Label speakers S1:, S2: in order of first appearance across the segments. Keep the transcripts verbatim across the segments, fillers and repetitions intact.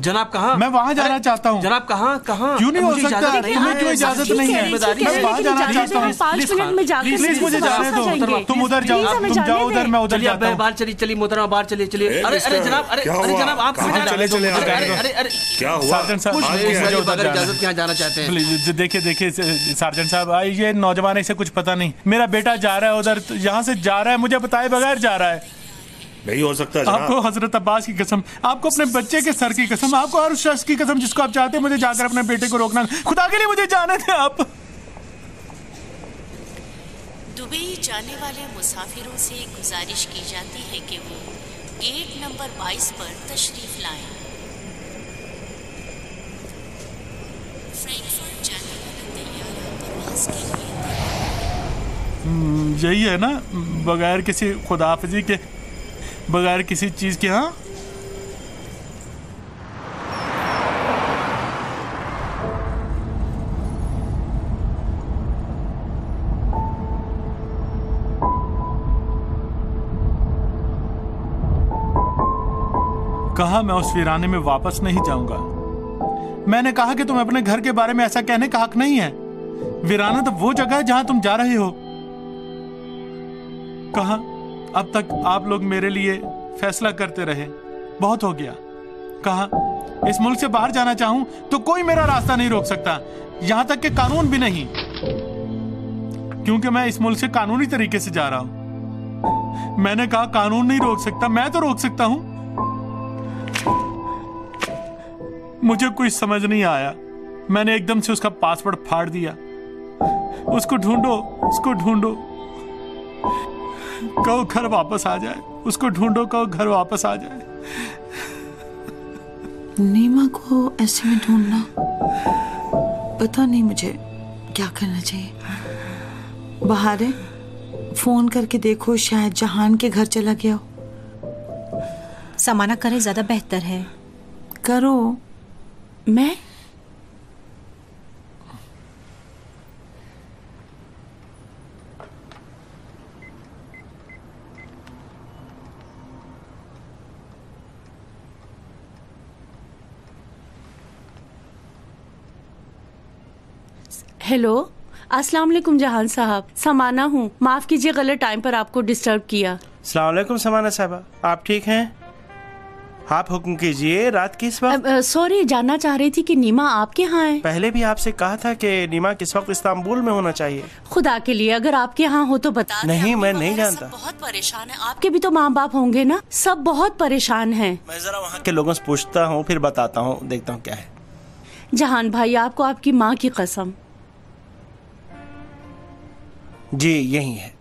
S1: जनाब कहाँ?
S2: मैं वहाँ जाना चाहता हूँ।
S1: जनाब कहाँ कहाँ?
S2: क्यों नहीं हो सकता? तुम्हें क्यों इजाजत नहीं है? मैं वहाँ जाना चाहता हूँ।
S3: पाँच मिनट में जाकर
S2: प्लीज मुझे जाने दो। तुम उधर जाओ, तुम जाओ उधर, मैं उधर जाता हूँ।
S1: बाहर चलिए, चलिए मोहतरमा, बाहर चलिए, चलिए। अरे अरे जनाब, अरे अरे जनाब, आप
S4: कहाँ चले चले आ रहे हैं?
S1: अरे अरे
S4: क्या हुआ?
S2: सार्जेंट साहब,
S1: बगैर इजाजत यहाँ जाना चाहते हैं?
S2: प्लीज देखिए देखिए सार्जेंट साहब, ये नौजवान इसे कुछ पता नहीं। मेरा बेटा जा रहा है उधर, यहाँ से जा रहा है, मुझे बताए बगैर जा रहा है।
S4: नहीं हो सकता जनाब।
S2: आपको हजरत अब्बास की कसम, आपको अपने बच्चे के सर की कसम, आपको हर शख्स की कसम जिसको आप चाहते हैं, मुझे जाकर अपने बेटे को रोकना। खुदा के लिए मुझे जाने दें आप।
S5: दुबई जाने वाले मुसाफिरों से गुजारिश की जाती है कि वो गेट नंबर बाईस पर तशरीफ लाएं। फ्रैंकफर्ट जाने वाला तैयारा परवाज़ के लिए
S2: यही है ना, बगैर किसी खुदाफिजी के, बगैर किसी चीज के। हाँ कहा मैं उस वीराने में वापस नहीं जाऊंगा। मैंने कहा कि तुम अपने घर के बारे में ऐसा कहने का हक नहीं है। वीराना तो वो जगह है जहां तुम जा रहे हो। कहा अब तक आप लोग मेरे लिए फैसला करते रहे, बहुत हो गया। कहा इस मुल्क से बाहर जाना चाहूं तो कोई मेरा रास्ता नहीं रोक सकता, यहां तक कि कानून भी नहीं, क्योंकि मैं इस मुल्क से कानूनी तरीके से जा रहा हूं। मैंने कहा कानून नहीं रोक सकता, मैं तो रोक सकता हूं। मुझे कोई समझ नहीं आया, मैंने एकदम से उसका पासपोर्ट फाड़ दिया। उसको ढूंढो, उसको ढूंढो, कहो घर वापस आ जाए। उसको ढूंढो, कहो घर वापस आ जाए।
S3: नीमा को ऐसे में ढूंढना, पता नहीं मुझे क्या करना चाहिए। बाहर है, फोन करके देखो, शायद जहान के घर चला गया हो।
S6: समाना करे ज्यादा बेहतर है।
S3: करो। मैं हेलो, अस्सलाम वालेकुम जहान साहब, समाना हूँ। माफ कीजिए गलत टाइम पर आपको डिस्टर्ब किया।
S7: अस्सलाम वालेकुम समाना साहबा, आप ठीक हैं? आप हुक्म कीजिए, रात किस वक्त?
S3: सॉरी, जानना चाह रही थी कि नीमा आपके यहाँ है।
S7: पहले भी आपसे कहा था कि नीमा किस वक्त इस्तांबुल में होना चाहिए।
S3: खुदा के लिए अगर आपके यहाँ हो तो बता।
S7: नहीं, मैं नहीं जानता।
S3: बहुत परेशान है। आपके भी तो माँ बाप होंगे ना? सब बहुत परेशान हैं।
S7: मैं जरा वहाँ के लोगों से पूछता हूँ, फिर बताता हूँ, देखता हूँ क्या है।
S3: जहान भाई, आपको आपकी माँ की कसम।
S7: जी यही है।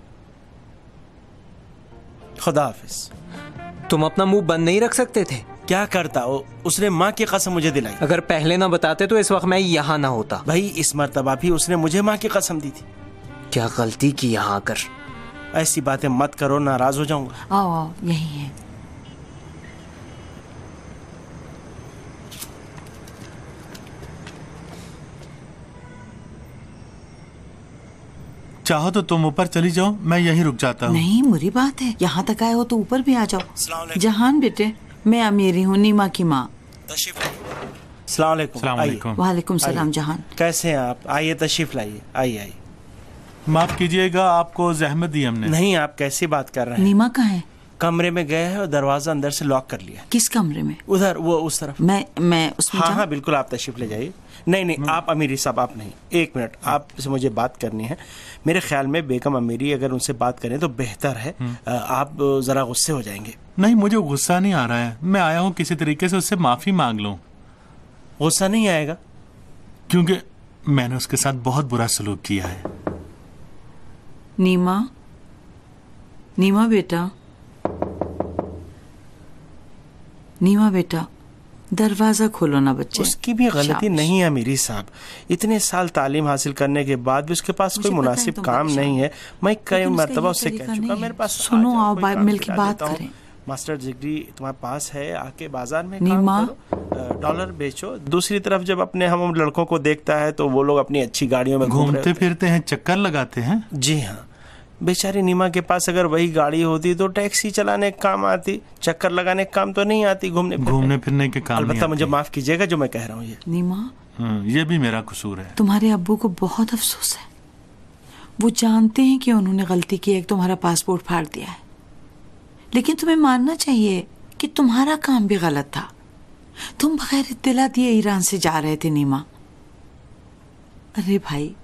S7: खुदा हाफिज।
S1: तुम अपना मुंह बंद नहीं रख सकते थे?
S7: क्या करता वो, उसने माँ की कसम मुझे दिलाई।
S1: अगर पहले ना बताते तो इस वक्त मैं यहाँ ना होता।
S7: भाई इस मर्तबा भी उसने मुझे माँ की कसम दी थी।
S1: क्या गलती की यहाँ आकर?
S7: ऐसी बातें मत करो, नाराज हो जाऊंगा।
S3: आओ आओ, यही है।
S2: चाहो तो तुम ऊपर चली जाओ, मैं यहीं रुक जाता हूँ।
S3: नहीं, बुरी बात है, यहाँ तक आए हो तो ऊपर भी आ जाओ। जहान बेटे, मैं अमीरी हूँ, नीमा की माँ।
S7: अस्सलाम वालेकुम।
S3: वालेकुम सलाम। जहान
S7: कैसे हैं आप? आइए तशरीफ लाइए, आइए आइए।
S2: माफ कीजिएगा, आपको जहमत दी हमने।
S7: नहीं, आप कैसी बात कर रहे हैं?
S3: नीमा कहाँ है?
S7: कमरे में गए हैं और दरवाजा अंदर से लॉक कर लिया।
S3: किस कमरे में?
S7: उधर, वो उस तरफ।
S3: मैं मैं उसमें
S7: हाँ हाँ बिल्कुल, आप तशरीफ ले जाइए। नहीं नहीं, आप अमीरी साहब, आप नहीं, एक मिनट, आपसे मुझे बात करनी है। मेरे ख्याल में बेगम अमीरी, अगर उनसे बात करें तो बेहतर है। आप जरा गुस्से हो जाएंगे।
S2: नहीं, मुझे गुस्सा नहीं आ रहा है, मैं आया हूँ किसी तरीके से उससे माफी मांग लूँ।
S7: गुस्सा नहीं आएगा?
S2: क्योंकि मैंने उसके साथ बहुत बुरा सलूक किया है।
S3: नीमा, नीमा बेटा, नीमा बेटा, दरवाजा खोलो ना बच्चे।
S7: उसकी भी गलती नहीं है अमीरी साहब, इतने साल तालीम हासिल करने के बाद भी उसके पास कोई मुनासिब काम नहीं है। मैं कई मरतबा उससे कह चुका, मेरे पास
S3: सुनो, आओ मिलकर बात करें।
S7: मास्टर डिग्री तुम्हारे पास है, आके बाजार में
S3: नीमा
S7: काम करो, डॉलर बेचो। दूसरी तरफ जब अपने हम लड़कों को देखता है तो वो लोग अपनी अच्छी गाड़ियों में
S2: घूमते फिरते हैं, चक्कर लगाते हैं।
S7: जी हाँ, बेचारी नीमा के पास अगर वही गाड़ी होती तो टैक्सी चलाने के काम आती, चक्कर लगाने के काम तो नहीं आती, घूमने
S2: घूमने फिरने के काम।
S7: अलबत्ता मुझे माफ कीजिएगा जो मैं कह रहा हूँ ये।
S3: नीमा,
S2: ये भी मेरा कसूर है।
S3: तुम्हारे अब्बू को बहुत अफसोस है। वो जानते हैं कि उन्होंने गलती की है, तुम्हारा पासपोर्ट फाड़ दिया है, लेकिन तुम्हें मानना चाहिए कि तुम्हारा काम भी गलत था। तुम बगैर इत्तला दिए ईरान से जा रहे थे नीमा। अरे भाई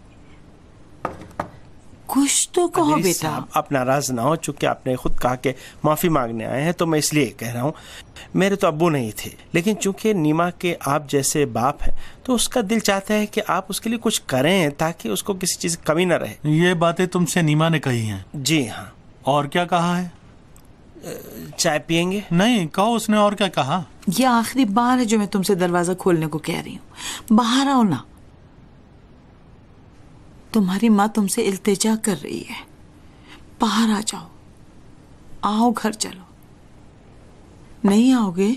S3: कुछ तो कहो बेटा।
S7: आप नाराज ना हो, चूंकि आपने खुद कहा कि माफी मांगने आए हैं तो मैं इसलिए कह रहा हूँ। मेरे तो अब्बू नहीं थे, लेकिन चूंकि नीमा के आप जैसे बाप हैं तो उसका दिल चाहता है कि आप उसके लिए कुछ करें ताकि उसको किसी चीज की कमी ना रहे।
S2: ये बातें तुमसे नीमा ने कही हैं?
S7: जी हाँ।
S2: और क्या कहा है?
S7: चाय पियेंगे?
S2: नहीं, कहो उसने और क्या कहा।
S3: ये आखिरी बार है जो मैं तुमसे दरवाजा खोलने को कह रही हूँ। बाहर आओ ना, तुम्हारी माँ तुमसे इल्तिजा कर रही है। बाहर आ जाओ, आओ घर चलो। नहीं आओगे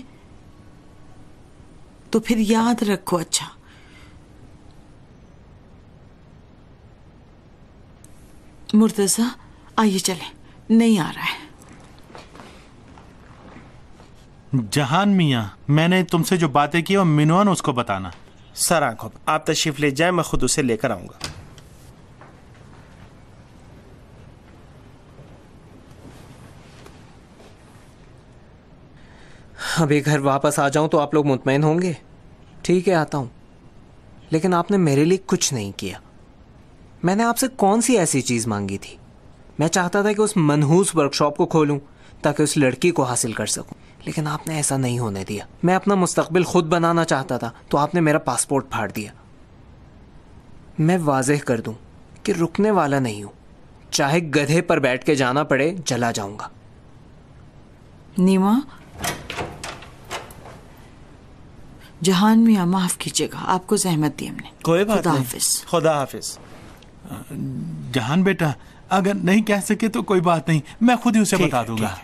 S3: तो फिर याद रखो। अच्छा मुर्तजा आइए चले। नहीं आ रहा है।
S2: जहान मियाँ, मैंने तुमसे जो बातें की वो मिनवान उसको बताना।
S7: सर आंखों, आप तशरीफ ले जाए, मैं खुद उसे लेकर आऊंगा।
S8: अभी घर वापस आ जाऊं तो आप लोग मुतमईन होंगे। ठीक है, आता हूं। लेकिन आपने मेरे लिए कुछ नहीं किया। मैंने आपसे कौन सी ऐसी चीज मांगी थी? मैं चाहता था कि उस मनहूस वर्कशॉप को खोलूं ताकि उस लड़की को हासिल कर सकूं, लेकिन आपने ऐसा नहीं होने दिया। मैं अपना मुस्तकबिल खुद बनाना चाहता था तो आपने मेरा पासपोर्ट फाड़ दिया। मैं वाज़ेह कर दूं कि रुकने वाला नहीं हूं। चाहे गधे पर बैठ के जाना पड़े, चला जाऊंगा।
S3: नीमा, जहान मियाँ माफ कीजिएगा, आपको जहमत दी हमने।
S7: कोई बात
S3: खुदा
S7: नहीं।
S3: हाफिज।
S7: खुदा हाफिज।
S2: जहान बेटा, अगर नहीं कह सके तो कोई बात नहीं, मैं खुद ही उसे बता दूंगा।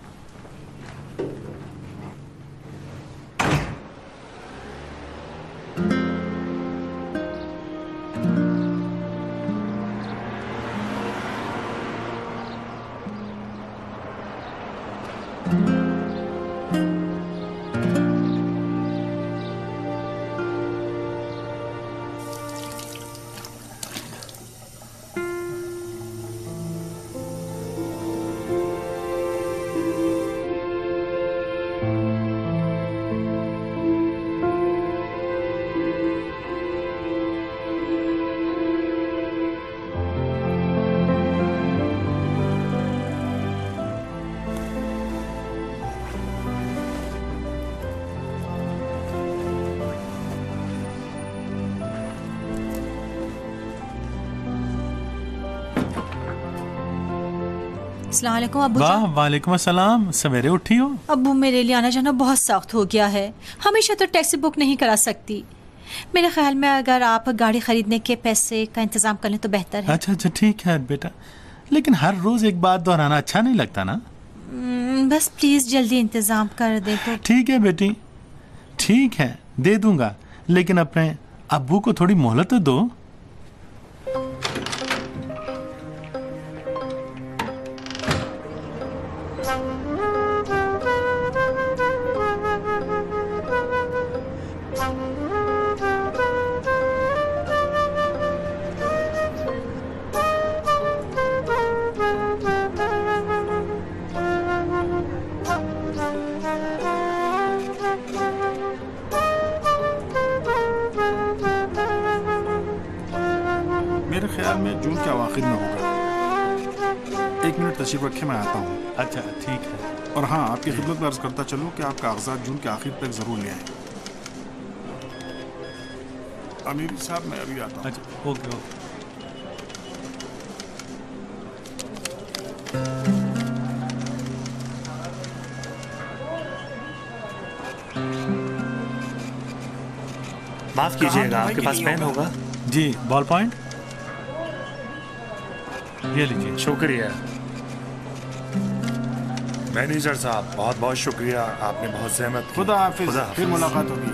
S6: अस्सलाम वालेकुम अब्बू
S2: वाह,
S6: जान।
S2: वालेकुम अस्सलाम। सवेरे उठी हो?
S6: अब्बू, मेरे लिए आना जाना बहुत सख्त हो गया है। हमेशा तो टैक्सी बुक नहीं करा सकती। मेरे ख्याल में अगर आप गाड़ी खरीदने के पैसे का इंतजाम कर लें तो बेहतर है।
S2: अच्छा अच्छा ठीक है बेटा, लेकिन हर रोज एक बात दोहराना अच्छा नहीं लगता ना।
S6: बस प्लीज जल्दी इंतजाम कर दे तो।
S2: ठीक है बेटी, ठीक है, दे दूंगा, लेकिन अपने अब्बू को थोड़ी मोहलत तो दो।
S9: मेरे ख्याल में जून के आखिर में होगा। एक मिनट तशरीफ रखे, मैं आता हूँ।
S2: अच्छा ठीक है।
S9: और हाँ, आपकी खिदमत में अर्ज करता चलूँ कि आप कागजात जून के आखिर तक जरूर ले आए। अमीरी साहब, मैं अभी आता हूँ।
S2: अच्छा ओके ओके।
S4: माफ कीजिएगा, आपके पास पेन होगा?
S2: जी, बॉल पॉइंट ये लीजिए।
S4: शुक्रिया मैनेजर साहब, बहुत बहुत शुक्रिया, आपने बहुत सहमत की।
S9: खुदा हाफिज,
S4: खुदा
S9: फिर मुलाकात होगी।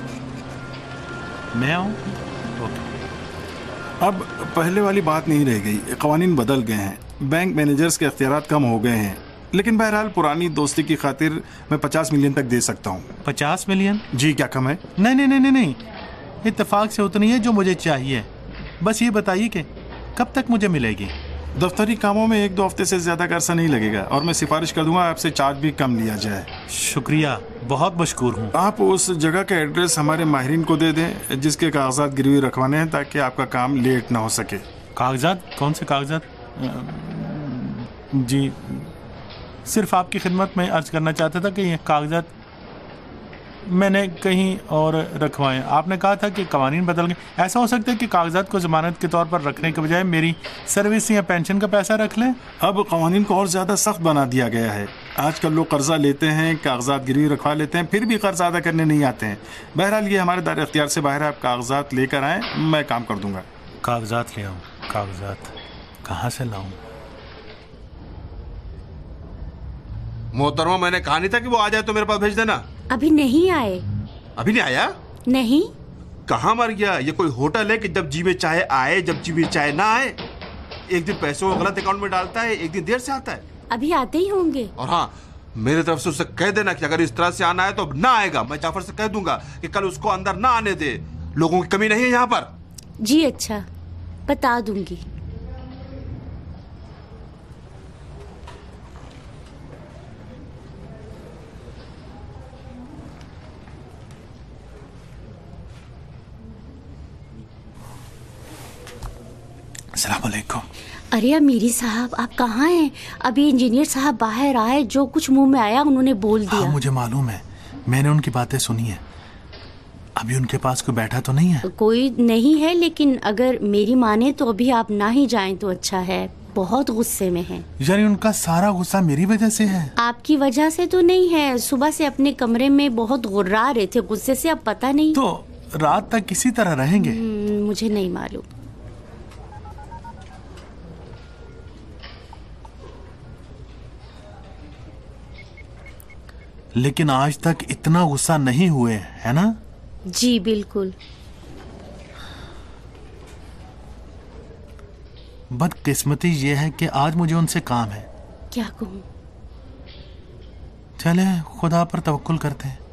S2: मैं आऊँ? ओके।
S9: अब पहले वाली बात नहीं रह गई, कवानीन बदल गए हैं। बैंक मैनेजर्स के इख्तियारात कम हो गए हैं, लेकिन बहरहाल पुरानी दोस्ती की खातिर मैं पचास मिलियन तक दे सकता हूँ।
S2: पचास मिलियन?
S9: जी, क्या कम है?
S2: नहीं नहीं नहीं नहीं नहीं, इत्तेफाक से उतनी है जो मुझे चाहिए। बस ये बताइए कि कब तक मुझे मिलेगी?
S9: दफ्तरी कामों में एक दो हफ्ते से ज्यादा का अरसा नहीं लगेगा, और मैं सिफारिश कर दूंगा आपसे चार्ज भी कम लिया जाए।
S2: शुक्रिया, बहुत मशकूर हूँ।
S9: आप उस जगह का एड्रेस हमारे माहिरीन को दे दें जिसके कागजात गिरवी रखवाने हैं, ताकि आपका काम लेट ना हो सके।
S2: कागजात? कौन से कागजात? जी, सिर्फ आपकी खिदमत में अर्ज करना चाहता था कि ये कागजात मैंने कहीं और रखवाएं। आपने कहा था कि कवानीन बदल गए। ऐसा हो सकता है कि कागजात को जमानत के तौर पर रखने के बजाय मेरी सर्विस या पेंशन का पैसा रख लें?
S9: अब कवानीन को और ज्यादा सख्त बना दिया गया है। आजकल लोग कर्जा लेते हैं, कागजात गिरवी रखवा लेते हैं, फिर भी कर्ज अदा करने नहीं आते हैं। बहरहाल ये हमारे दायरे इख्तियार से बाहर है। आप कागजात लेकर आएँ, मैं काम कर दूंगा।
S2: कागजात ले आऊँ? कागजात कहाँ से लाऊं?
S10: मोहतरमा, मैंने कहा नहीं था कि वो आ जाए तो मेरे पास भेज देना।
S11: अभी नहीं आए।
S10: अभी नहीं आया?
S11: नहीं।
S10: कहाँ मर गया? ये कोई होटल है कि जब जी में चाहे आए, जब जी में चाहे ना आए? एक दिन पैसों को गलत अकाउंट में डालता है, एक दिन देर से आता है।
S11: अभी आते ही होंगे।
S10: और हाँ, मेरी तरफ से उससे कह देना कि अगर इस तरह से आना है तो ना आएगा। मैं जाफर से कह दूंगा कि कल उसको अंदर ना आने दे। लोगों की कमी नहीं है यहाँ पर।
S11: जी अच्छा, बता दूंगी।
S2: अस्सलामुअलैकुम।
S11: अरे अमीरी साहब, आप कहाँ हैं? अभी इंजीनियर साहब बाहर आए, जो कुछ मुंह में आया उन्होंने बोल दिया।
S2: हाँ, मुझे मालूम है, मैंने उनकी बातें सुनी है। अभी उनके पास कोई बैठा तो नहीं है?
S11: कोई नहीं है, लेकिन अगर मेरी माने तो अभी आप ना ही जाएं तो अच्छा है। बहुत गुस्से में हैं।
S2: यानी उनका सारा गुस्सा मेरी वजह से है?
S11: आपकी वजह से तो नहीं है। सुबह से अपने कमरे में बहुत गुर्रा रहे थे गुस्से से, अब पता नहीं।
S2: तो रात तक किसी तरह रहेंगे?
S11: मुझे नहीं मालूम।
S2: लेकिन आज तक इतना गुस्सा नहीं हुए, है ना?
S11: जी बिल्कुल।
S2: बदकिस्मती ये है कि आज मुझे उनसे काम है।
S11: क्या कहूँ?
S2: चले खुदा पर तवक्कुल करते हैं।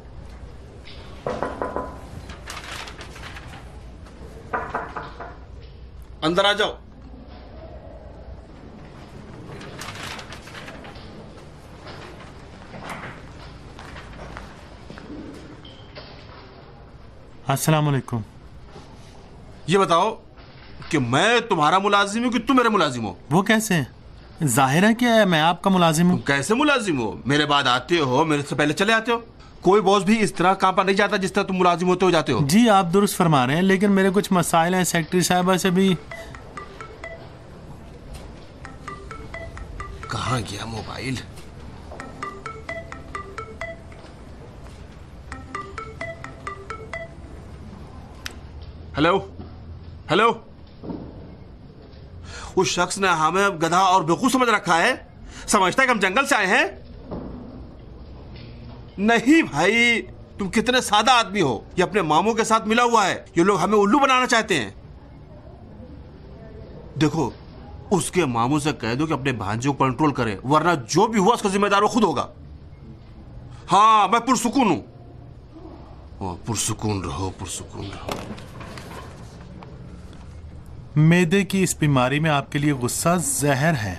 S10: अंदर आ जाओ।
S2: अस्सलाम वालेकुम।
S10: ये बताओ कि मैं तुम्हारा मुलाजिम हूँ कि तुम मेरे मुलाजिम हो?
S2: वो कैसे? जाहिर है कि मैं आपका मुलाजिम हूँ।
S10: कैसे मुलाजिम हो? मेरे बाद आते हो, मेरे से पहले चले आते हो। कोई बॉस भी इस तरह काम पर नहीं जाता जिस तरह तुम मुलाजिम होते हो जाते हो।
S2: जी आप दुरुस्त फरमा रहे हैं, लेकिन मेरे कुछ मसाइल हैं सेक्रेटरी साहबा से भी।
S10: कहाँ गया मोबाइल? Hello hello. उस शख्स ने हमें गधा और बेवकूफ समझ रखा है। समझता है कि हम जंगल से आए हैं। नहीं भाई, तुम कितने सादा आदमी हो। ये अपने मामू के साथ मिला हुआ है। ये लोग हमें उल्लू बनाना चाहते हैं। देखो, उसके मामू से कह दो कि अपने भांजे को कंट्रोल करे, वरना जो भी हुआ उसका जिम्मेदार वो खुद होगा। हाँ, मैं पुरसुकून हूं। पुरसुकून रहो, पुरसुकून रहो।
S2: मैदे की इस बीमारी में आपके लिए गुस्सा जहर है।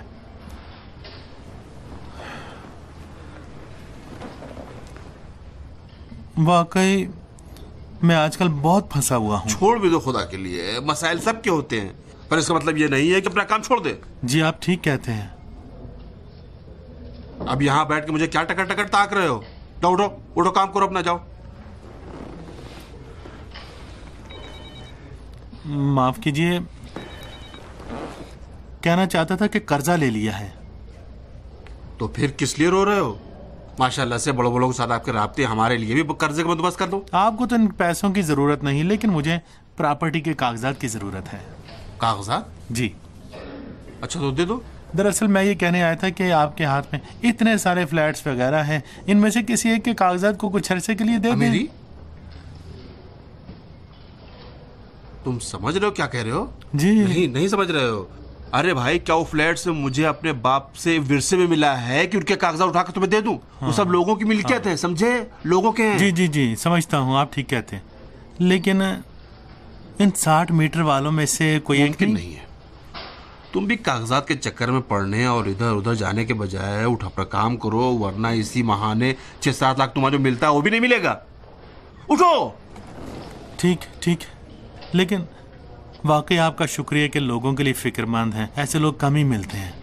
S2: वाकई मैं आजकल बहुत फंसा हुआ हूँ।
S10: छोड़ भी दो खुदा के लिए, मसाइल सबके होते हैं, पर इसका मतलब ये नहीं है कि अपना काम छोड़ दे।
S2: जी आप ठीक कहते हैं।
S10: अब यहाँ बैठ के मुझे क्या टकर टकर ताक रहे हो? जाओ उठो, उठो, काम करो अपना, जाओ।
S2: माफ कीजिए, कहना चाहता था कि कर्जा ले लिया है।
S10: तो फिर किस लिए रो रहे हो? माशाल्लाह से बड़ों बड़ों के साथ आपके राब्ते, हमारे लिए भी कर्जे का बंदोबस्त कर दो।
S2: आपको तो इन पैसों की जरूरत नहीं, लेकिन मुझे प्रॉपर्टी के कागजात की जरूरत है।
S10: कागजात?
S2: जी।
S10: अच्छा तो दे दो।
S2: दरअसल मैं ये कहने आया था कि आपके हाथ में इतने सारे फ्लैट्स वगैरह हैं, इनमें से किसी एक के कागजात को कुछ अरसे के लिए दे दें।
S10: तुम समझ रहे हो क्या कह रहे हो?
S2: जी
S10: नहीं, नहीं समझ रहे हो। अरे भाई, क्या वो फ्लैट से मुझे अपने बाप से विरसे में मिला है कि उनके कागजात उठाकर तुम्हें दे दूं? हाँ। वो सब लोगों की मिल्कियत हाँ। है, समझे? लोगों के हैं।
S2: जी जी जी समझता हूँ, आप ठीक कहते हैं, लेकिन इन साठ मीटर वालों में से कोई एक
S10: नहीं, नहीं है। तुम भी कागजात के चक्कर में पड़ने और इधर उधर जाने के बजाय उठ अपना काम करो, वरना इसी महाने छह सात लाख तुम्हारा जो मिलता है वो भी नहीं मिलेगा। उठो।
S2: ठीक ठीक, लेकिन वाकई आपका शुक्रिया कि लोगों के लिए फिक्रमंद हैं, ऐसे लोग कम ही मिलते हैं।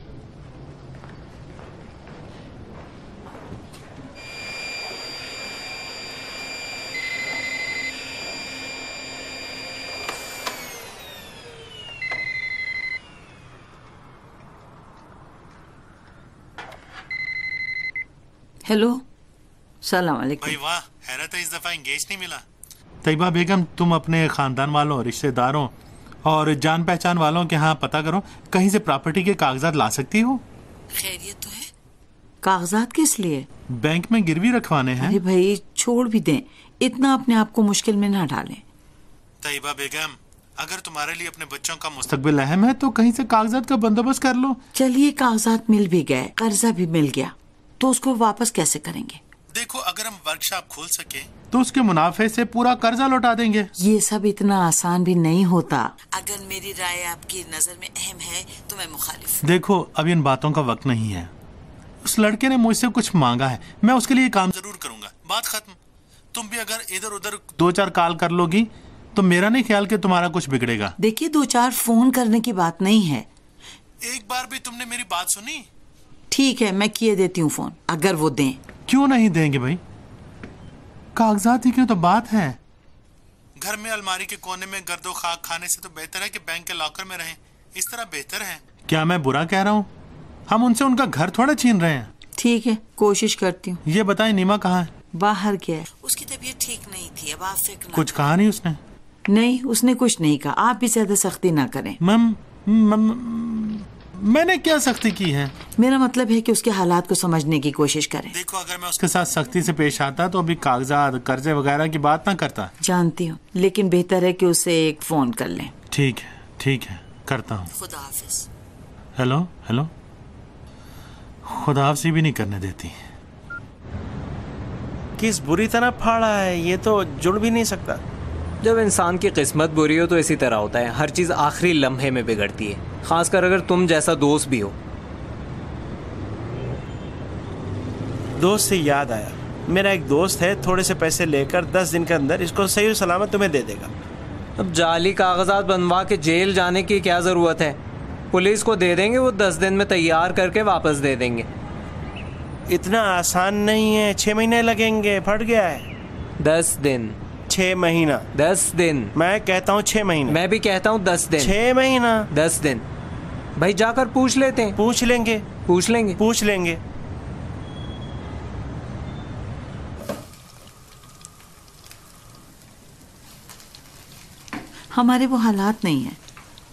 S3: हेलो, सलाम अलैकुम।
S2: भाई वाह, हैरत है इस दफा एंगेज नहीं मिला। तैयबा बेगम, तुम अपने खानदान वालों, रिश्तेदारों और जान पहचान वालों के यहाँ पता करो, कहीं से प्रॉपर्टी के कागजात ला सकती हो?
S3: खैरियत तो है। कागजात किस लिए?
S2: बैंक में गिरवी रखवाने हैं।
S3: अरे भाई छोड़ भी दें, इतना अपने आप को मुश्किल में ना डालें।
S2: तैयबा बेगम, अगर तुम्हारे लिए अपने बच्चों का मुस्तकबिल अहम है तो कहीं से कागजात का बंदोबस्त कर लो।
S3: चलिए, कागजात मिल भी गए, कर्जा भी मिल गया, तो उसको वापस कैसे करेंगे?
S2: देखो, अगर हम वर्कशॉप खोल सके तो उसके मुनाफे से पूरा कर्जा लौटा देंगे।
S3: ये सब इतना आसान भी नहीं होता। अगर मेरी राय आपकी नजर में अहम है तो मैं मुखालिफ।
S2: देखो, अब इन बातों का वक्त नहीं है। उस लड़के ने मुझसे कुछ मांगा है, मैं उसके लिए काम जरूर करूंगा, बात खत्म। तुम भी अगर इधर उधर दो चार कॉल कर लोगी तो मेरा नहीं ख्याल कि तुम्हारा कुछ बिगड़ेगा।
S3: देखिए, दो चार फोन करने की बात नहीं है।
S2: एक बार भी तुमने मेरी बात सुनी?
S3: ठीक है, मैं किए देती हूँ फोन, अगर वो दें।
S2: क्यों नहीं देंगे भाई, कागजात ही क्यों तो बात है। घर में अलमारी के कोने में गर्दो खाक खाने से तो बेहतर है कि बैंक के लॉकर में रहें, इस तरह बेहतर है। क्या मैं बुरा कह रहा हूँ? हम उनसे उनका घर थोड़ा छीन रहे हैं।
S3: ठीक है, कोशिश करती हूँ।
S2: ये बताएं, नीमा कहाँ है?
S3: बाहर गया है, उसकी तबीयत ठीक नहीं थी, अब आप फिक्र ना।
S2: कुछ कहा नहीं उसने?
S3: नहीं, उसने कुछ नहीं कहा। आप भी ज्यादा सख्ती ना करें।
S2: मैम, मैंने क्या सख्ती की है?
S3: मेरा मतलब है कि उसके हालात को समझने की कोशिश करें।
S2: देखो, अगर मैं उसके साथ सख्ती से पेश आता तो अभी कागजात कर्जे वगैरह की बात ना करता।
S3: जानती हूँ, लेकिन बेहतर है कि उसे एक फोन कर लें।
S2: ठीक है ठीक है, करता हूँ।
S3: खुदा हाफिज।
S2: हेलो हेलो, खुदा हाफिज भी नहीं करने देती।
S7: किस बुरी तरह फाड़ा है, ये तो जुड़ भी नहीं सकता।
S8: जब इंसान की किस्मत बुरी हो तो इसी तरह होता है, हर चीज़ आखिरी लम्हे में बिगड़ती है, खासकर अगर तुम जैसा दोस्त भी हो।
S7: दोस्त से याद आया, मेरा एक दोस्त है, थोड़े से पैसे लेकर दस दिन के अंदर इसको सही सलामत तुम्हें दे देगा।
S8: अब जाली कागजात बनवा के जेल जाने की क्या ज़रूरत है? पुलिस को दे देंगे, वो दस दिन में तैयार करके वापस दे देंगे।
S7: इतना आसान नहीं है, छः महीने लगेंगे। फट गया है।
S8: दस दिन।
S7: छः महीना।
S8: दस दिन।
S7: मैं कहता हूँ छः महीना।
S8: मैं भी कहता हूँ दस दिन।
S7: छः महीना।
S8: दस दिन। भाई जाकर पूछ लेते हैं।
S7: पूछ लेंगे
S8: पूछ लेंगे
S7: पूछ लेंगे।
S3: हमारे वो हालात नहीं है।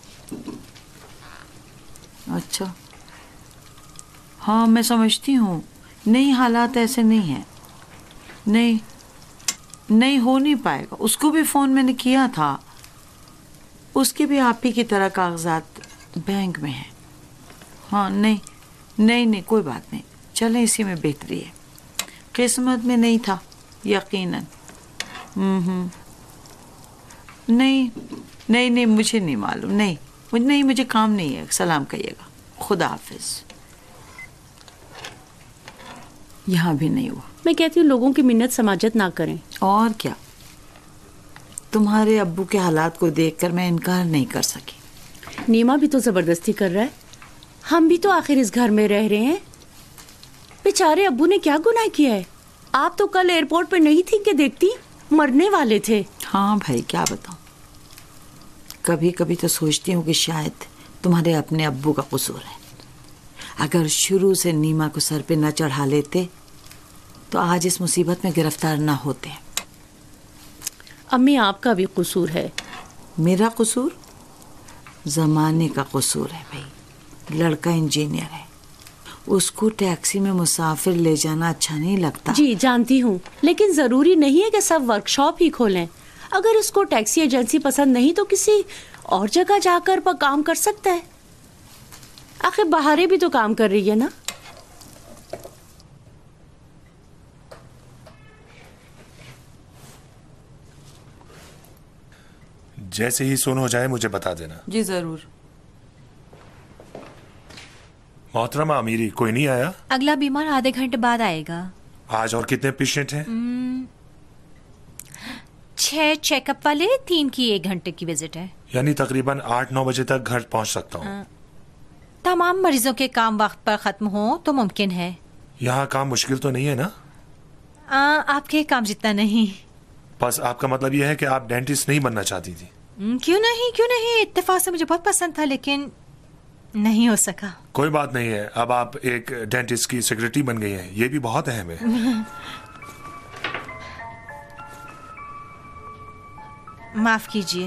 S3: अच्छा, हाँ मैं समझती हूँ, नहीं हालात ऐसे नहीं है। नहीं नहीं हो नहीं पाएगा। उसको भी फ़ोन मैंने किया था, उसके भी आप ही की तरह कागजात बैंक में है। हाँ नहीं नहीं नहीं कोई बात नहीं, चलें इसी में बेहतरी है। किस्मत में नहीं था यकीनन। हम्म नहीं नहीं नहीं मुझे नहीं मालूम। नहीं मुझे नहीं मुझे काम नहीं है। सलाम कहिएगा। खुदा हाफिज। यहाँ भी नहीं हुआ।
S11: मैं कहती हूँ लोगों की मिन्नत समाजत ना करें।
S3: और क्या, तुम्हारे अब्बू के हालात को देखकर मैं इनकार नहीं कर सकी।
S11: नीमा भी तो जबरदस्ती कर रहा है। हम भी तो आखिर इस घर में रह रहे हैं। बेचारे अब्बू ने क्या गुनाह किया है? आप तो कल एयरपोर्ट पे नहीं थी कि देखती, मरने वाले थे।
S3: हाँ भाई क्या बताऊं, कभी कभी तो सोचती हूँ कि शायद तुम्हारे अपने अब्बू का कसूर है। अगर शुरू से नीमा को सर पे न चढ़ा लेते तो आज इस मुसीबत में गिरफ्तार ना होते।
S11: अम्मी आपका भी कसूर है।
S3: मेरा कसूर? जमाने का कसूर है भाई। लड़का इंजीनियर है, उसको टैक्सी में मुसाफिर ले जाना अच्छा नहीं लगता।
S11: जी जानती हूँ, लेकिन जरूरी नहीं है कि सब वर्कशॉप ही खोलें। अगर उसको टैक्सी एजेंसी पसंद नहीं तो किसी और जगह जाकर पर काम कर सकता है। आखिर बहारे भी तो काम कर रही है ना।
S4: जैसे ही सुन हो जाए मुझे बता देना।
S3: जी जरूर।
S4: मोहतरमा अमीरी कोई नहीं आया?
S6: अगला बीमार आधे घंटे बाद आएगा।
S4: आज और कितने पेशेंट हैं?
S6: छह चेकअप वाले, तीन की एक घंटे की विजिट है।
S4: यानी तकरीबन आठ नौ बजे तक घर पहुंच सकता हूँ।
S6: तमाम मरीजों के काम वक्त पर खत्म हो तो मुमकिन है।
S4: यहाँ काम मुश्किल तो नहीं है ना?
S6: आ, आपके काम जितना नहीं।
S4: बस आपका मतलब यह है कि आप डेंटिस्ट नहीं बनना चाहती थी?
S6: क्यों नहीं, क्यों नहीं, इत्तेफाक से मुझे बहुत पसंद था लेकिन नहीं हो सका।
S4: कोई बात नहीं है, अब आप एक डेंटिस्ट की सेक्रेटरी बन गई हैं, ये भी बहुत अहम है।
S6: माफ कीजिए।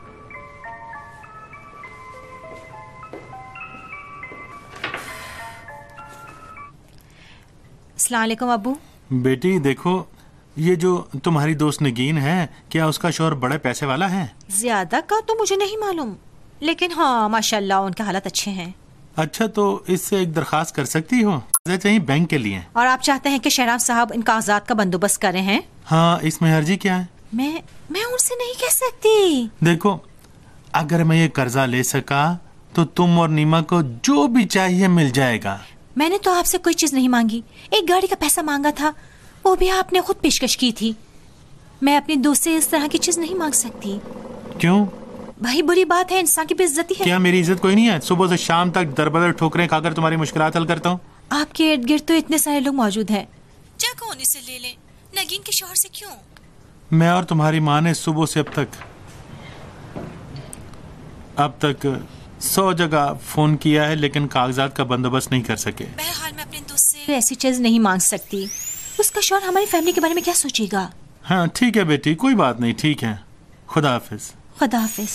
S6: अस्सलाम वालेकुम अब्बू।
S2: बेटी देखो, ये जो तुम्हारी दोस्त नगीन है, क्या उसका शौहर बड़े पैसे वाला है?
S6: ज्यादा का तो मुझे नहीं मालूम, लेकिन हाँ माशाल्लाह उनके हालात अच्छे हैं।
S2: अच्छा, तो इससे एक दरखास्त कर सकती हो, चाहिए बैंक के लिए।
S6: और आप चाहते हैं कि शहराब साहब इन कागजात का बंदोबस्त करें हैं?
S2: हाँ, इसमें हर्जी क्या है?
S6: मैं मैं उनसे नहीं कह सकती।
S2: देखो, अगर मैं ये कर्जा ले सका तो तुम और नीमा को जो भी चाहिए मिल जाएगा।
S6: मैंने तो आपसे कोई चीज नहीं मांगी, एक गाड़ी का पैसा मांगा था, वो भी आपने खुद पेशकश की थी। मैं अपनी दोस्त से इस तरह की चीज नहीं मांग सकती।
S2: क्यों?
S6: भाई बुरी बात है, इंसान की बेइज्जती है।
S2: क्या मेरी इज्जत कोई नहीं है? सुबह से शाम तक दरबदर ठोकरें खाकर तुम्हारी मुश्किलात हल करता हूँ।
S6: आपके इर्द गिर्द तो इतने सारे लोग मौजूद हैं, जाकर उन्हीं से ले लें। नगीन के शौहर से क्यों?
S2: मैं और तुम्हारी माँ ने सुबह से अब तक अब तक सौ जगह फोन किया है, लेकिन कागजात का बंदोबस्त नहीं कर सके।
S6: बहरहाल मैं अपने दोस्त से ऐसी चीज नहीं मांग सकती। उसका शौहर हमारी फैमिली के बारे में क्या सोचेगा?
S2: हाँ ठीक है बेटी, कोई बात नहीं, ठीक है। खुदा हाफिज।
S6: खुदा हाफिज।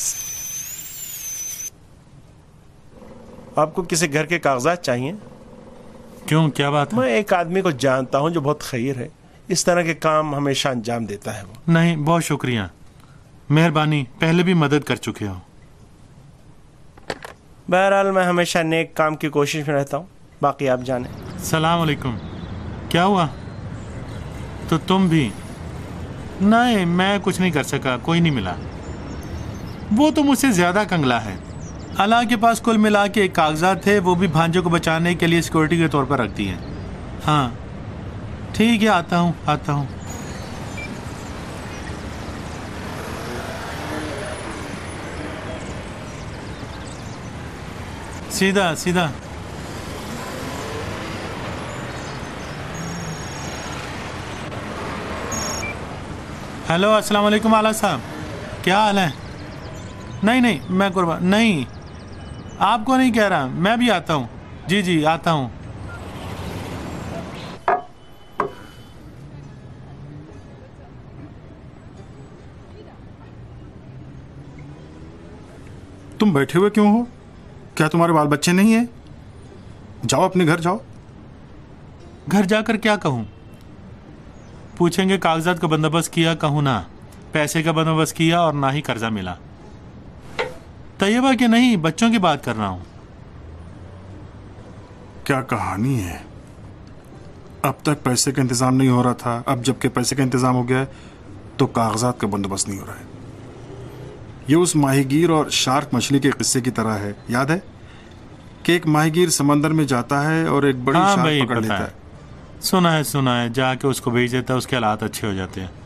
S7: आपको किसी घर के कागजात चाहिए?
S2: क्यों, क्या बात है?
S7: मैं एक आदमी को जानता हूँ जो बहुत खैर है, इस तरह के काम हमेशा अंजाम देता है वो।
S2: नहीं, बहुत शुक्रिया, मेहरबानी, पहले भी मदद कर चुके हो।
S7: बहरहाल मैं हमेशा नेक काम की कोशिश में रहता हूँ, बाकी आप जाने।
S2: सलाम अलैकुम। क्या हुआ? तो तुम भी? नहीं, मैं कुछ नहीं कर सका, कोई नहीं मिला। वो तो मुझसे ज्यादा कंगला है। अल्लाह के पास कुल मिला के एक कागजात थे, वो भी भांजों को बचाने के लिए सिक्योरिटी के तौर पर रखती है। हाँ ठीक है, आता हूँ आता हूँ। सीधा सीधा। हेलो, अस्सलाम वालेकुम आला साहब, क्या हाल है? नहीं नहीं, मैं कुर्बान नहीं, आपको नहीं कह रहा, मैं भी आता हूँ। जी जी आता हूँ।
S9: तुम बैठे हुए क्यों हो? क्या तुम्हारे बाल बच्चे नहीं हैं? जाओ अपने घर जाओ।
S2: घर जाकर क्या कहूँ? पूछेंगे कागजात का बंदोबस्त किया, कहूँ ना पैसे का बंदोबस्त किया और ना ही कर्जा मिला। तैयबा के नहीं, बच्चों की बात कर रहा हूँ।
S9: क्या कहानी है? अब तक पैसे का इंतजाम नहीं हो रहा था, अब जबकि पैसे का इंतजाम हो गया है तो कागजात का बंदोबस्त नहीं हो रहा है। ये उस माहीगीर और शार्क मछली के किस्से की तरह है। याद है कि एक माहीगीर समंदर में जाता है और एक बड़ी
S2: हाँ
S9: शार्क पकड़ लेता
S2: है।
S9: है।
S2: सुना है सुना है, जाके उसको भेज देता है, उसके हालात अच्छे हो जाते हैं।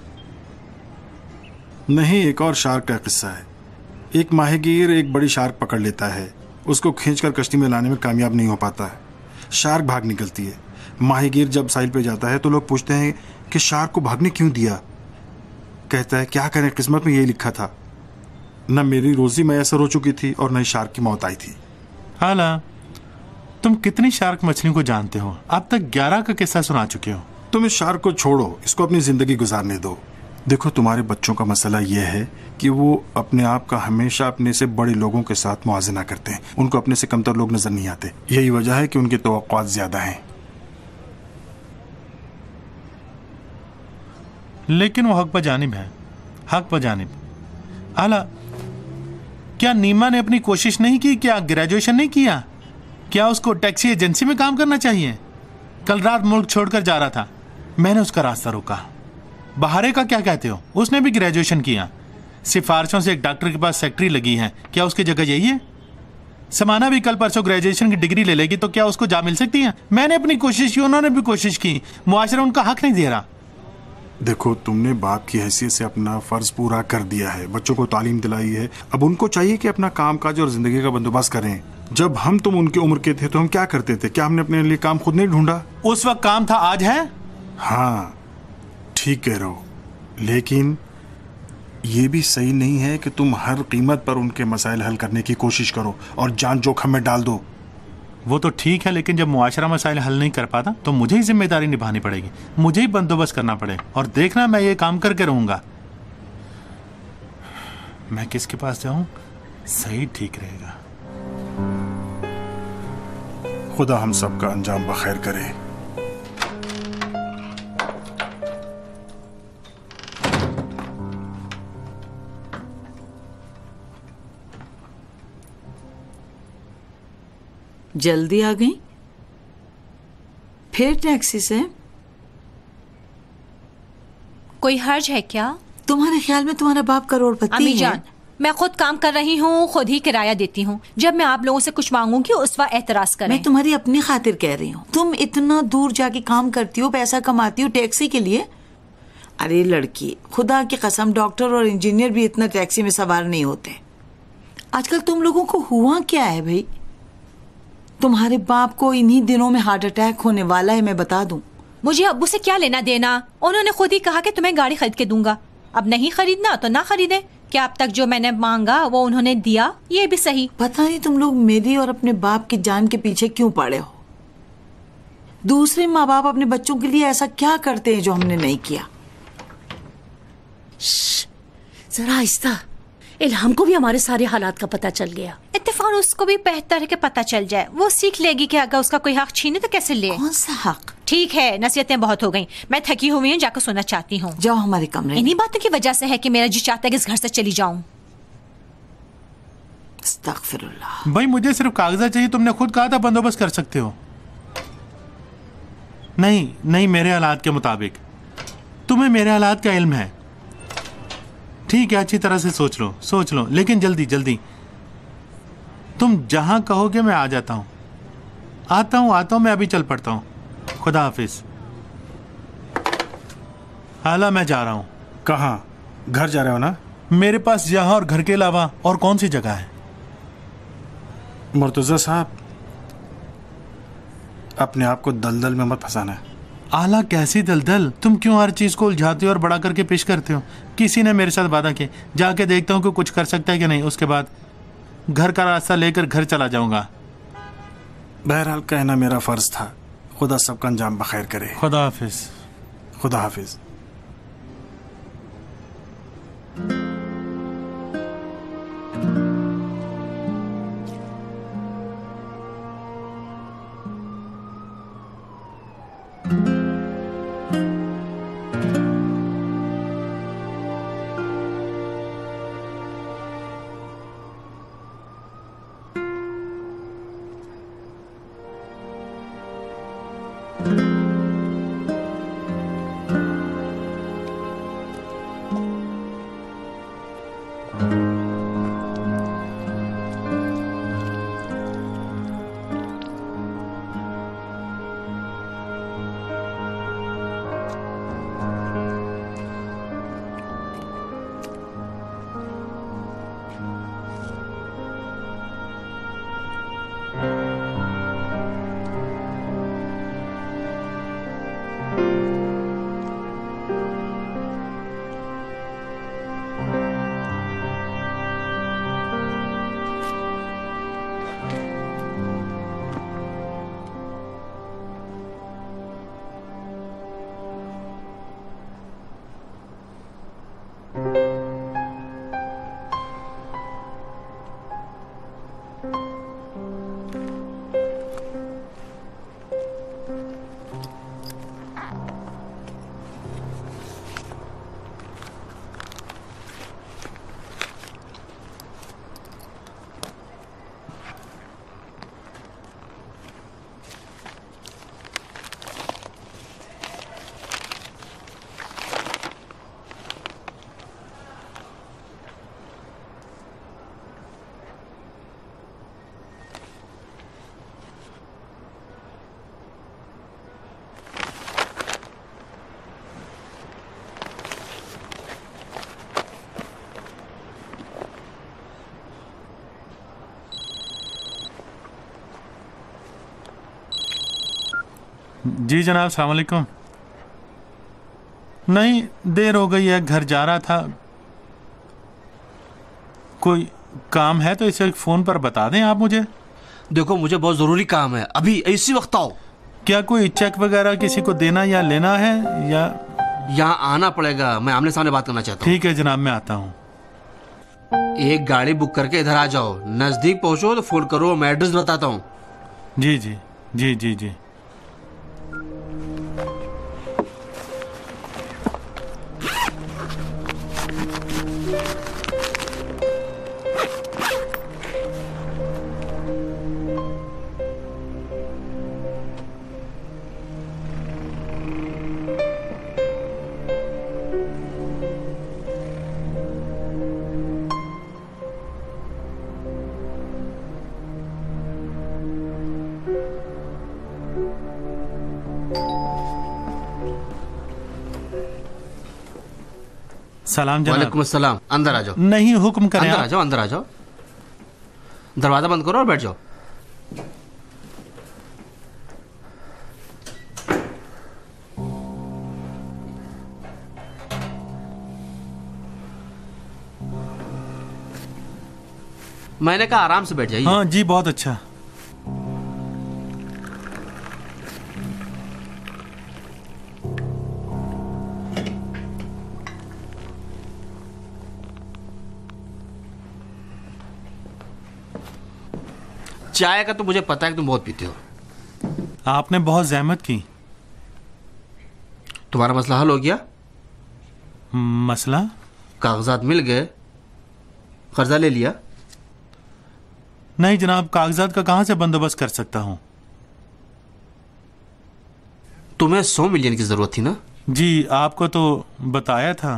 S9: नहीं, एक और शार्क का किस्सा है। एक माहीगीर एक बड़ी शार्क पकड़ लेता है, उसको खींचकर कश्ती में लाने में कामयाब नहीं हो पाता है। शार्क भाग निकलती है। माहीगीर जब साहिल पे जाता है तो लोग पूछते हैं कि शार्क को भागने क्यों दिया? कहता है क्या करें, किस्मत में यही लिखा था। न मेरी रोजी मैसर हो चुकी थी और न ही शार्क की मौत आई थी।
S2: हाला, तुम कितनी शार्क मछलियों को जानते हो? अब तक ग्यारह का किस्सा सुना चुके हो।
S9: तुम इस शार्क को छोड़ो, इसको अपनी जिंदगी गुजारने दो। देखो, तुम्हारे बच्चों का मसला यह है कि वो अपने आप का हमेशा अपने से बड़े लोगों के साथ मुआवजा करते हैं। उनको अपने से कमतर लोग नजर नहीं आते। यही वजह है कि उनके तवक्कुआत ज्यादा हैं।
S2: लेकिन वो हक पर जानिब है, हक पर जानिब। आला, क्या नीमा ने अपनी कोशिश नहीं की? क्या ग्रेजुएशन नहीं किया? क्या उसको टैक्सी एजेंसी में काम करना चाहिए? कल रात मुल्क छोड़कर जा रहा था, मैंने उसका रास्ता रोका। बहारे का क्या कहते हो? उसने भी ग्रेजुएशन किया, सिफारिशों से एक डॉक्टर के पास सेक्रेटरी लगी है। क्या उसकी जगह यही है? समाना भी कल परसों ग्रेजुएशन की डिग्री ले लेगी, तो क्या उसको जा मिल सकती है? मैंने अपनी कोशिश की, उन्होंने भी कोशिश की, मुआशरा उनका हक नहीं दे रहा।
S9: देखो, तुमने बाप की हैसियत से अपना फर्ज पूरा कर दिया है, बच्चों को तालीम दिलाई है। अब उनको चाहिए कि अपना काम काज और जिंदगी का बंदोबस्त करें। जब हम तुम उनकी उम्र के थे तो हम क्या करते थे? क्या हमने अपने लिए काम खुद नहीं ढूंढा?
S2: उस वक्त काम था, आज है।
S9: हाँ ठीक कह रहे हो, लेकिन ये भी सही नहीं है कि तुम हर कीमत पर उनके मसाइल हल करने की कोशिश करो और जान जोखिम में डाल दो।
S2: वो तो ठीक है, लेकिन जब मुआशरा मसाइल हल नहीं कर पाता तो मुझे ही जिम्मेदारी निभानी पड़ेगी, मुझे ही बंदोबस्त करना पड़ेगा। और देखना, मैं ये काम करके रहूंगा। मैं किसके पास जाऊं? सही ठीक रहेगा।
S9: खुदा हम सबका अंजाम बखैर करे।
S3: जल्दी आ गई? फिर टैक्सी से?
S6: कोई हर्ज है क्या?
S3: तुम्हारे ख्याल में तुम्हारा बाप करोड़पति
S6: अम्मी
S3: है?
S6: जान, मैं खुद काम कर रही हूँ, खुद ही किराया देती हूँ। जब मैं आप लोगों से कुछ मांगूंगी उस वक्त एतराज करें।
S3: मैं तुम्हारी अपनी खातिर कह रही हूँ। तुम इतना दूर जाके काम करती हो, पैसा कमाती हो टैक्सी के लिए। अरे लड़की, खुदा की कसम, डॉक्टर और इंजीनियर भी इतना टैक्सी में सवार नहीं होते। आजकल तुम लोगों को हुआ क्या है भाई? तुम्हारे बाप को इन्हीं दिनों में हार्ट अटैक होने वाला है, मैं बता दूं।
S6: मुझे अब्बू से क्या लेना देना? उन्होंने खुद ही कहा कि तुम्हें गाड़ी खरीद के दूंगा। अब नहीं खरीदना तो ना खरीदे। क्या अब तक जो मैंने मांगा वो उन्होंने दिया? ये भी सही।
S3: पता नहीं तुम लोग मेरी और अपने बाप की जान के पीछे क्यों पड़े हो। दूसरे माँ बाप अपने बच्चों के लिए ऐसा क्या करते हैं जो हमने नहीं किया?
S11: जरा आहिस्ता, इल्हाम को भी हमारे सारे हालात का पता चल गया।
S6: इत्तेफाक उसको भी बेहतर है कि पता चल जाए। वो सीख लेगी कि अगर उसका कोई हक छीने तो कैसे ले।
S3: कौन सा हक?
S6: ठीक है, नसीहतें बहुत हो गई, मैं थकी हुई हूँ, जाकर सोना चाहती हूँ।
S3: जाओ हमारे कमरे।
S6: इन्हीं बातों की वजह से है कि मेरा जी चाहता है कि इस घर से चली जाऊं।
S3: अस्तगफिरुल्लाह।
S2: भाई मुझे सिर्फ कागजात चाहिए, तुमने खुद कहा था बंदोबस्त कर सकते हो। नहीं नहीं, मेरे हालात के मुताबिक। तुम्हें मेरे हालात का इल्म है, ठीक है? अच्छी तरह से सोच लो सोच लो, लेकिन जल्दी जल्दी। तुम जहां कहोगे मैं आ जाता हूं। आता हूं आता हूं मैं अभी चल पड़ता हूं। खुदा हाफिज। हाला, मैं जा रहा हूं।
S9: कहाँ? घर जा रहे हो ना?
S2: मेरे पास यहाँ और घर के अलावा और कौन सी जगह है?
S9: मुर्तजा साहब, अपने आप को दलदल में मत फंसाना।
S2: आला, कैसी दलदल? तुम क्यों हर चीज को उलझाते हो और बड़ा करके पेश करते हो? किसी ने मेरे साथ वादा किया, जाके देखता हूँ कि कुछ कर सकता है कि नहीं, उसके बाद घर का रास्ता लेकर घर चला जाऊंगा।
S9: बहरहाल कहना मेरा फर्ज था। खुदा सबका अंजाम बखैर करे।
S2: खुदा हाफिज।
S9: खुदा हाफिज।
S2: जी जनाब, सलाम अलैकुम। नहीं, देर हो गई है, घर जा रहा था। कोई काम है तो इसे फोन पर बता दें आप मुझे।
S10: देखो मुझे बहुत जरूरी काम है, अभी इसी वक्त आओ।
S2: क्या कोई चेक वगैरह किसी को देना या लेना है या?
S10: यहाँ आना पड़ेगा, मैं आमने सामने बात करना चाहता हूँ।
S2: ठीक है जनाब, मैं आता हूँ।
S10: एक गाड़ी बुक करके इधर आ जाओ, नजदीक पहुंचो तो फोन करो, मैं एड्रेस बताता हूँ।
S2: जी जी जी जी जी। सलाम जनाब।
S10: वालेकुम अस्सलाम, अंदर आ जाओ।
S2: नहीं, हुक्म करें।
S10: अंदर आ जाओ, अंदर आ जाओ, दरवाजा बंद करो और बैठ जाओ। मैंने कहा आराम से बैठ जाइए।
S2: हाँ जी, बहुत अच्छा।
S10: चाय का तो मुझे पता है कि तुम बहुत पीते हो।
S2: आपने बहुत जहमत की।
S10: तुम्हारा मसला हल हो गया?
S2: मसला?
S10: कागजात मिल गए? कर्जा ले लिया?
S2: नहीं जनाब, कागजात का कहां से बंदोबस्त कर सकता हूं।
S10: तुम्हें सौ मिलियन की जरूरत थी ना?
S2: जी, आपको तो बताया था।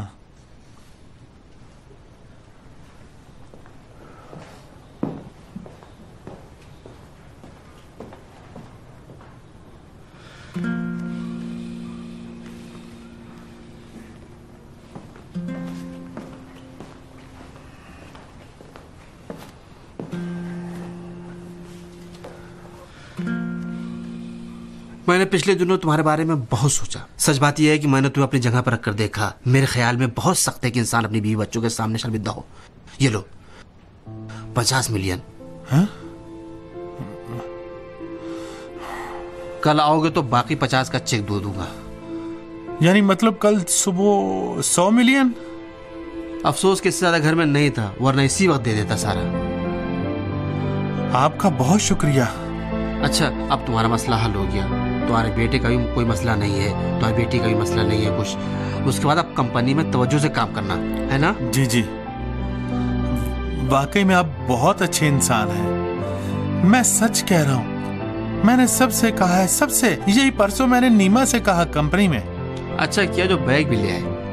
S10: मैंने पिछले दिनों तुम्हारे बारे में बहुत सोचा। सच बात यह है कि मैंने तुम्हें अपनी जगह पर रखकर देखा। मेरे ख्याल में बहुत सख्त है कि इंसान अपनी बीवी बच्चों के सामने शर्मिंदा हो। ये लो पचास मिलियन।
S2: हा?
S10: कल आओगे तो बाकी पचास का चेक दे दूंगा।
S2: यानी मतलब कल सुबह सौ मिलियन?
S10: अफसोस कि इससे ज्यादा घर में नहीं था, वरना इसी वक्त दे देता सारा।
S2: आपका बहुत शुक्रिया।
S10: अच्छा, अब तुम्हारा मसला हल हो गया। तुम्हारे बेटे का भी कोई मसला नहीं है, तुम्हारी बेटी का भी मसला नहीं है कुछ। उसके बाद अब कंपनी में तवज्जो से काम करना है ना?
S2: जी जी, वाकई में आप बहुत अच्छे इंसान हैं। मैं सच कह रहा हूँ, मैंने सबसे कहा है, सबसे। यही परसों मैंने नीमा से कहा कंपनी में।
S10: अच्छा किया जो बैग भी ले आए।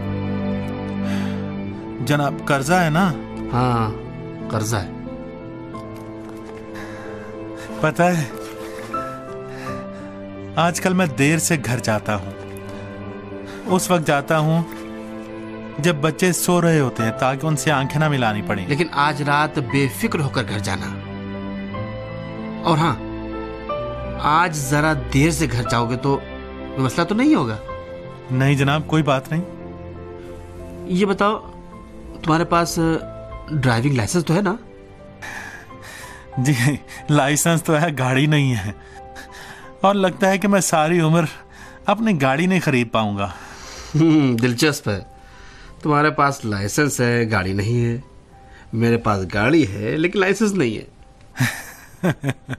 S2: जनाब कर्जा है ना?
S10: हाँ कर्जा है।
S2: पता है, आजकल मैं देर से घर जाता हूँ। उस वक्त जाता हूँ जब बच्चे सो रहे होते हैं, ताकि उनसे आंखें ना मिलानी पड़े।
S10: लेकिन आज रात बेफिक्र होकर घर जाना। और हाँ, आज जरा देर से घर जाओगे तो मसला तो नहीं होगा?
S2: नहीं जनाब, कोई बात नहीं।
S10: ये बताओ, तुम्हारे पास ड्राइविंग लाइसेंस तो है ना?
S2: जी, लाइसेंस तो है, गाड़ी नहीं है। और लगता है कि मैं सारी उम्र अपनी गाड़ी नहीं खरीद पाऊंगा।
S10: दिलचस्प है। तुम्हारे पास लाइसेंस है, गाड़ी नहीं है। मेरे पास गाड़ी है लेकिन लाइसेंस नहीं है।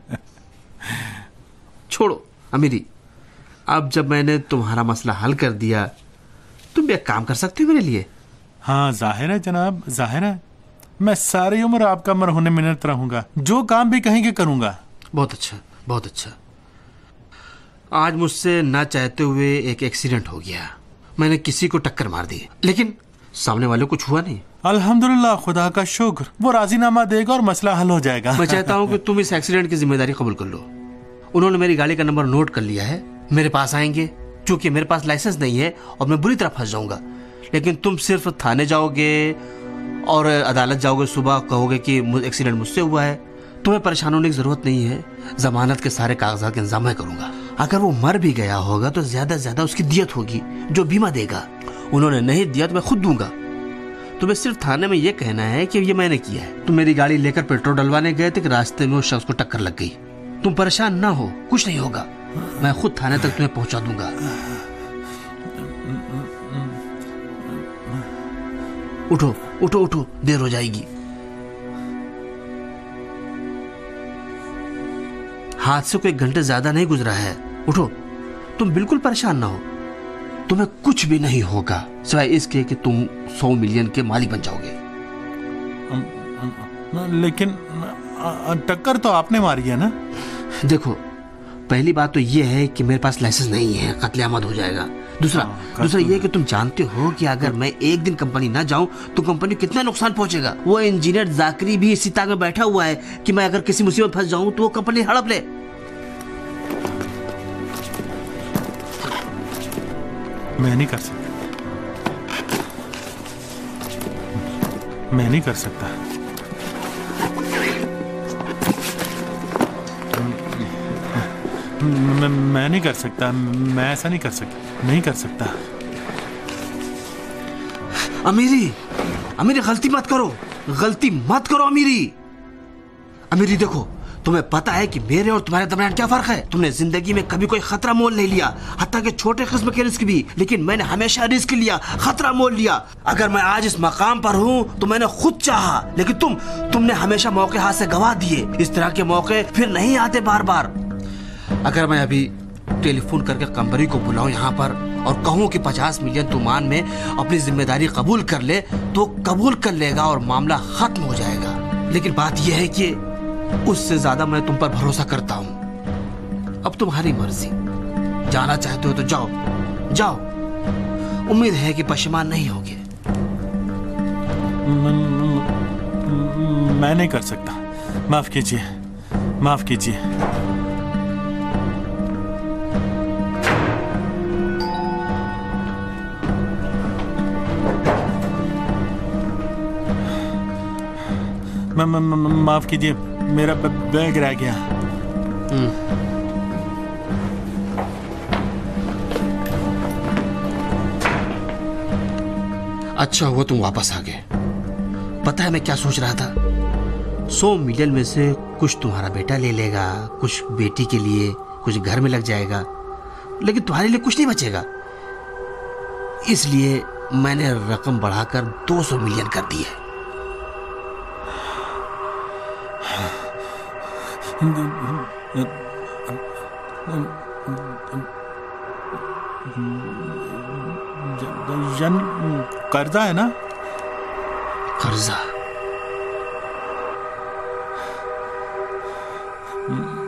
S10: छोड़ो अमीरी। अब जब मैंने तुम्हारा मसला हल कर दिया, तुम भी एक काम कर सकते हो मेरे लिए।
S2: हाँ जाहिर है जनाब, जाहिर है। मैं सारी उम्र आपका मरहूने मिन्नत रहूंगा। जो काम भी कहेंगे करूंगा।
S10: बहुत अच्छा, बहुत अच्छा। आज मुझसे ना चाहते हुए एक एक्सीडेंट हो गया। मैंने किसी को टक्कर मार दी, लेकिन सामने वाले को कुछ हुआ नहीं।
S2: अल्हम्दुलिल्लाह, खुदा का शुक्र। वो राजीनामा देगा और मसला हल हो जाएगा।
S10: मैं चाहता हूँ कि तुम इस एक्सीडेंट की जिम्मेदारी कबूल कर लो। उन्होंने मेरी गाड़ी का नंबर नोट कर लिया है, मेरे पास आएंगे। क्योंकि मेरे पास लाइसेंस नहीं है और मैं बुरी तरह फंस जाऊंगा। लेकिन तुम सिर्फ थाने जाओगे और अदालत जाओगे, सुबह कहोगे कि एक्सीडेंट मुझसे हुआ है। तुम्हें परेशान होने की जरूरत नहीं है। जमानत के सारे कागजात का इंतजाम मैं करूंगा। अगर वो मर भी गया होगा तो ज्यादा से ज्यादा उसकी दियत होगी जो बीमा देगा। उन्होंने नहीं दिया तो मैं खुद दूंगा। तुम्हें सिर्फ थाने में ये कहना है कि ये मैंने किया है। तुम मेरी गाड़ी लेकर पेट्रोल डलवाने गए थे कि रास्ते में उस शख्स को टक्कर लग गई। तुम परेशान ना हो, कुछ नहीं होगा, मैं खुद थाने तक तुम्हें पहुंचा दूंगा। उठो उठो उठो, देर हो जाएगी। हादसे को एक घंटे ज्यादा नहीं गुजरा है। उठो, तुम बिल्कुल परेशान ना हो, तुम्हें कुछ भी नहीं होगा सिवाय इसके कि तुम सौ मिलियन के मालिक बन जाओगे।
S2: लेकिन टक्कर तो आपने मारी है ना।
S10: देखो, पहली बात तो ये है कि मेरे पास लाइसेंस नहीं है, कत्लेआमद हो जाएगा। दूसरा दूसरा ये कि तुम जानते हो कि अगर मैं एक दिन कंपनी ना जाऊं तो कंपनी को कितना नुकसान पहुंचेगा। वो इंजीनियर जाकरी भी इसी ताक में बैठा हुआ है कि मैं अगर किसी मुसीबत फंस जाऊं तो वो कंपनी हड़प ले।
S2: मैं नहीं कर सकता, मैं नहीं कर सकता। मैं, मैं नहीं कर सकता, मैं ऐसा नहीं कर सकता, नहीं कर सकता।
S10: अमीरी, अमीरी गलती मत करो, गलती मत करो अमीरी। अमीरी देखो, तुम्हें पता है कि मेरे और तुम्हारे दरमियान क्या फर्क है। तुमने जिंदगी में कभी कोई खतरा मोल नहीं लिया, हत्ता के छोटे किस्म के रिस्क भी, लेकिन मैंने हमेशा रिस्क लिया, खतरा मोल लिया। अगर मैं आज इस मकाम पर हूँ तो मैंने खुद चाहा, लेकिन तुम तुमने हमेशा मौके हाथ से गवा दिए। इस तरह के मौके फिर नहीं आते बार बार। अगर मैं अभी टेलीफोन करके कंपनी को बुलाऊं यहाँ पर और कहूँ कि पचास मिलियन तुमान में अपनी जिम्मेदारी कबूल कर ले तो कबूल कर लेगा और मामला खत्म हो जाएगा। लेकिन बात यह है कि उससे ज्यादा मैं तुम पर भरोसा करता हूं। अब तुम्हारी मर्जी, जाना चाहते हो तो जाओ जाओ, उम्मीद है कि परेशान नहीं होगे।
S2: मैं नहीं कर सकता, माफ कीजिए, माफ कीजिए। माफ कीजिए, मेरा बैग रह गया।
S10: अच्छा हुआ तुम वापस आ गए। पता है मैं क्या सोच रहा था? सौ मिलियन में से कुछ तुम्हारा बेटा ले लेगा, कुछ बेटी के लिए, कुछ घर में लग जाएगा, लेकिन तुम्हारे लिए कुछ नहीं बचेगा। इसलिए मैंने रकम बढ़ाकर दो सौ मिलियन कर दी है।
S2: जन कर्जा है ना?
S10: कर्जा